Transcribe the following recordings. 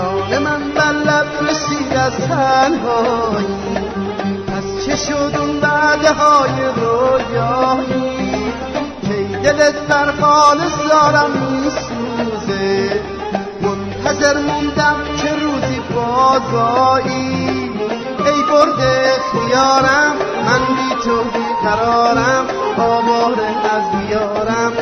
جان من بر لب رسید از تنهایی، پس چه شد اون وعده های رویایی که دلت بر خالص دارم میسوزه، منتظر موندم که روزی بازایی. ای برده خیارم من بی تو بیقرارم، آواره از دیارم،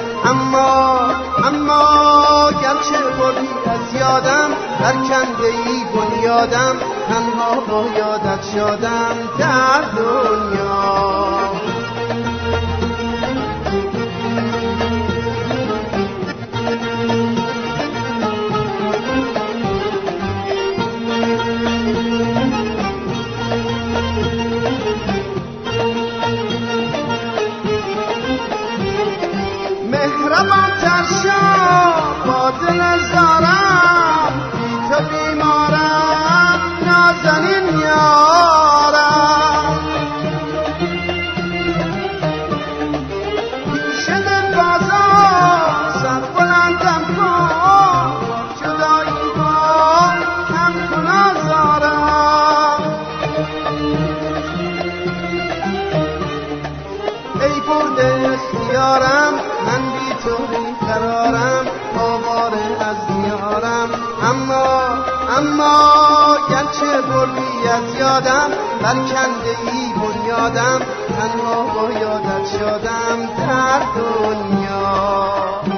اما گرچه بردی از یادم، برکنده ای بنیادم، تنها با یادت شادم در دنیا. مهربان ترشا با دل زارم، بی تو بیمارم نازنین یارم. پیش دل بازار سر بلندم کن، جدایی با کم کن آزارم. ای برده اختیارم من بی تو بیقرارم، آواره از دیارم، اما گرچه بردی از یادم، برکنده ای بنیادم، تنها با یادت شادم در دنیا.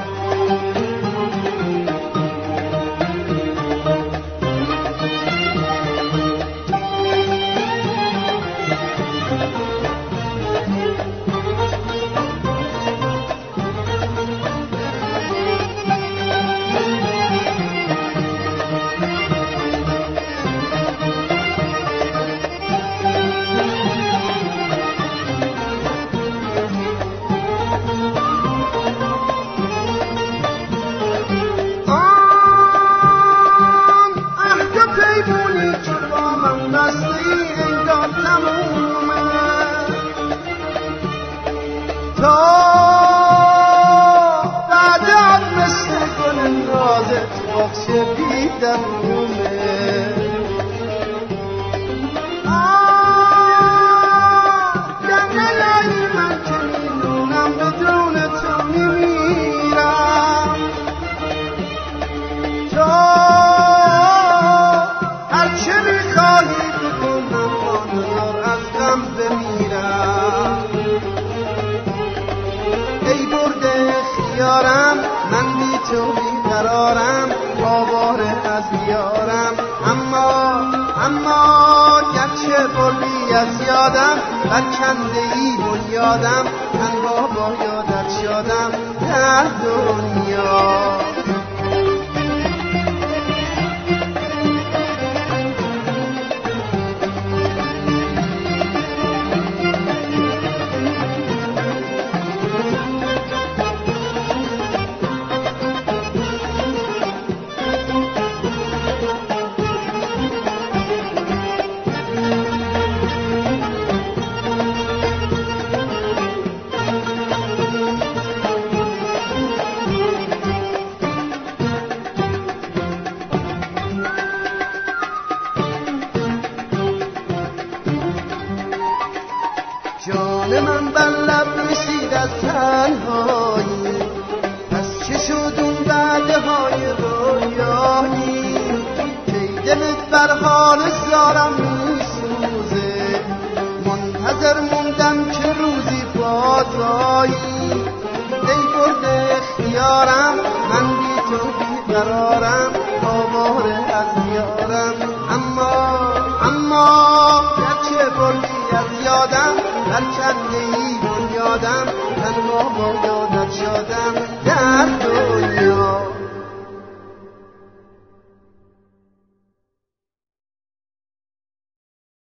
من بی تو بیقرارم، آواره از دیارم، اما گرچه بردی از یادم، برکنده ای بنیادم، تنها با یادت شادم در دنیا. جان من بر لب رسید از تنهایی، پس چه شد اون وعده های رویایی که دلت بر حال زارم میسوزه، منتظر موندم که روزی بازایی. ای برده اختیارم من بی تو بیقرارم، آواره از دیارم، اما گرچه بردی از یادم، برکنده ای بنیادم، تنها با یادت شادم